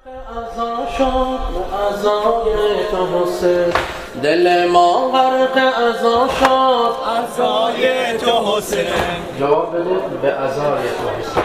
ازا شد ازای تو حسین، دل ما غرق ازا شد ازای تو حسین. جواب بده به ازای تو حسین.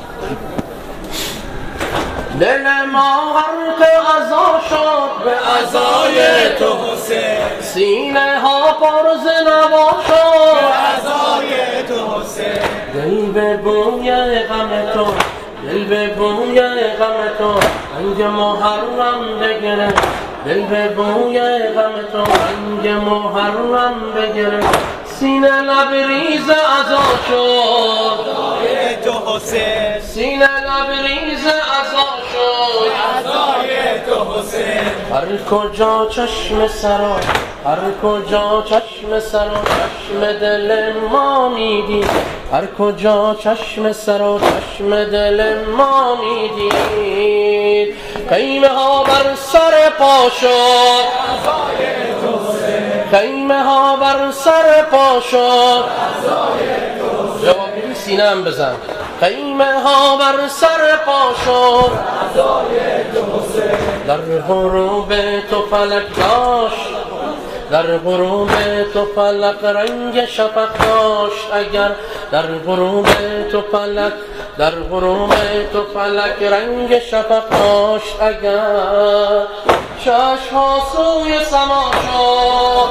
دل ما غرق ازا شد به ازای تو حسین. سینه ها پر ز نوا شد به ازای تو حسین. دل به بوی غم تو، دل به بوی غم تو رنگ محرم بگیره، دل به بوی غم تو رنگ محرم بگیره، سینه لبریز ازا شد ازای تو حسین. سینه لبریز ازا شد ازای تو حسین. هر کجا چشم سرا، هر کجا چشم سرا چشم دل ما میدید، هر کجا چشم سرا چشم دل ما میدید، خیمه ها بر سر پا شد ازای تو حسین. خیمه ها بر سر پا شد ازای تو حسین. جواب میدی سینه هم بزن. خیمه ها بر سر پا شد ازای تو حسین. در غروب تو فلک داشت، در غروب تو فلک رنگ شفق داشت، اگر در غروب تو فلک، در غروب تو فلک رنگ شفق داشت، اگر چشم ها سوی سما شد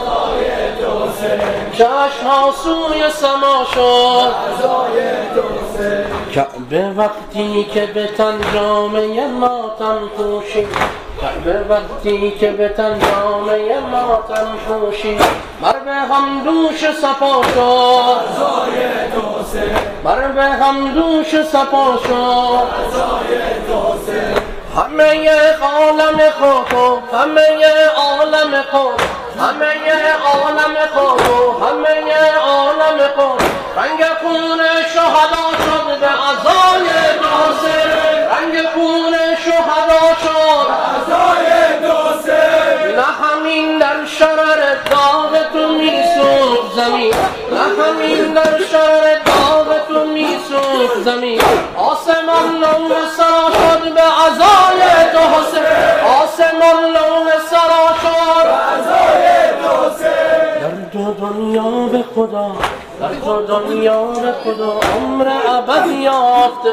چشم ها سوی سما شد ازای تو حسین. کعبه وقتی که به تن جامعه ماتم پوشید، کعبه وقتی که به تن جامعه ماتم پوشید، مر به هم دوش صفا شد ازای تو حسین. مر به هم دوش صفا شد ازای تو حسین. همه عالم خود، همه عالم خود، همه عالم خود، همه عالم خود رنگ خون شهدا شد به ازای تو حسین، رنگ خون شهدا شد ازای تو حسین. نه همین در شرر داغ تو میسوخت زمین، نه همین در شرر داغ تو میسوخت زمین، آسمان لوح سرا شد به ازای تو حسین، آسمان لوح سرا شد ازای تو حسین. در دو دنیا به خدا، در دو دنیا به خدا عمر ابد یافته،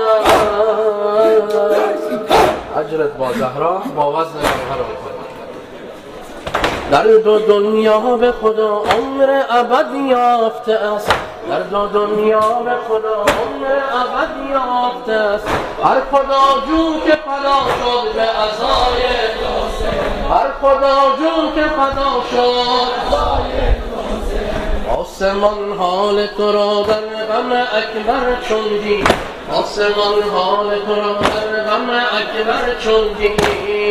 اجرت با زهرا با وزن زهرا بکنی. در دو دنیا به خدا عمر ابد یافته است، در دو دنیا به خدا عمر ابد یافته است، هر خدا جو که فدا شد به ازای تو حسین، هر خدا جو که فدا شد آسمان حال تو را در غم اکبر چون دید، آسمان حال تو را در غم اکبر چون دید،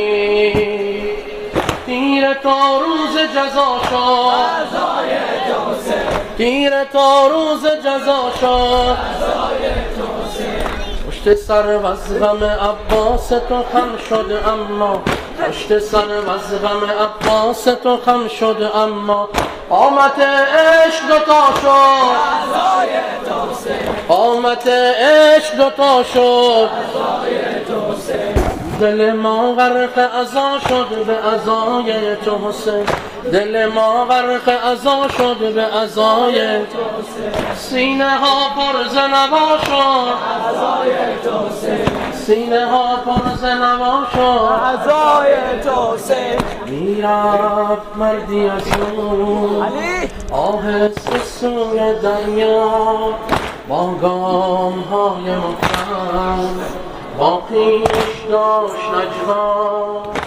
تیره تا روز جزا شد ازای تو حسین. تیره تا روز جزا شد ازای تو حسین. پشت سر و از غم عباس تو خم شد، اما پشت سر و از غم عباس تو خم شد، اما قامت عشق دوتا شد ازای تو حسین. قامت عشق دوتا شد ازای تو حسین. دل ما غرق ازا شد به ازای تو حسین، دل ما غرق ازا شد به ازای تو حسین، سینه ها پر ز نوا شد ازای تو حسین. سینه ها پر ز نوا شد ازای تو حسین. میرفت مردی از او علی آهسته سوی دریا، با گام های محکم با خویش داشت نجوا،